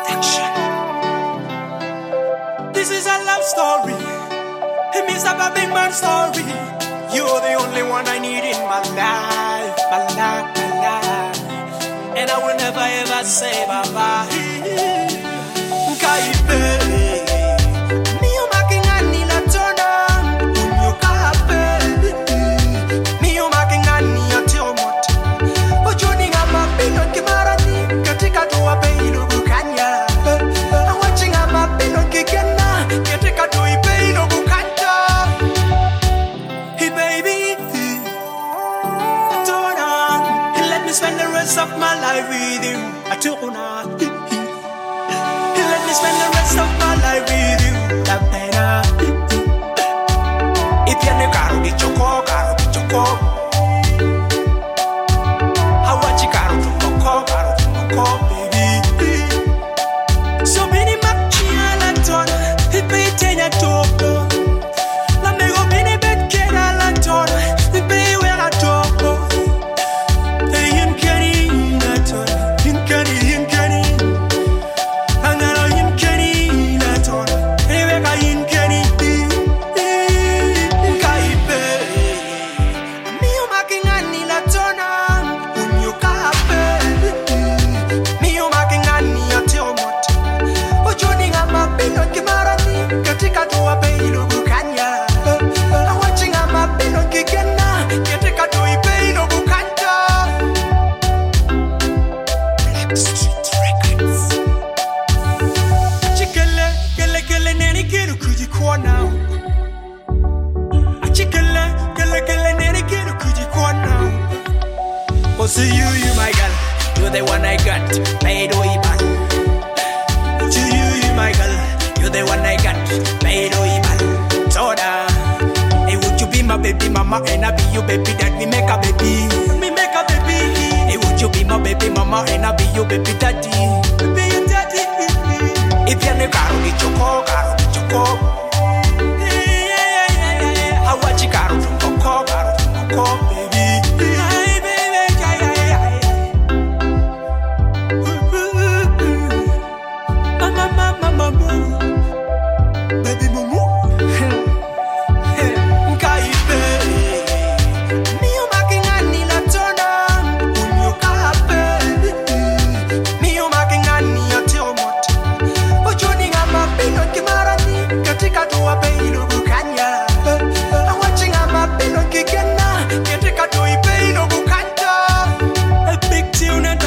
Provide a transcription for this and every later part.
Action. This is a love story. It means a big man story. You're the only one I need in my life, my life, my life. And I will never ever say bye-bye. Spend the rest of my life with you. I told her. Let me spend the rest of my life with you. That better. If you're the caro di choco, I want you caro to coco, baby. So bini machi ala tona, it pay tenya topo. La me go bini bet kera la tona, it pay where I topo. So you my girl, you're the one I got, made way back. To you my girl, you're the one I got, made way back. Soda, hey, would you be my baby mama and I be your baby that we make a baby? We make a baby. Hey, would you be my baby mama and I be your baby daddy? Be your daddy. If you're the caro di choco, I want you caro to coco, baby.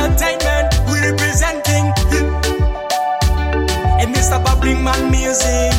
Mr. Bubbling Man Music.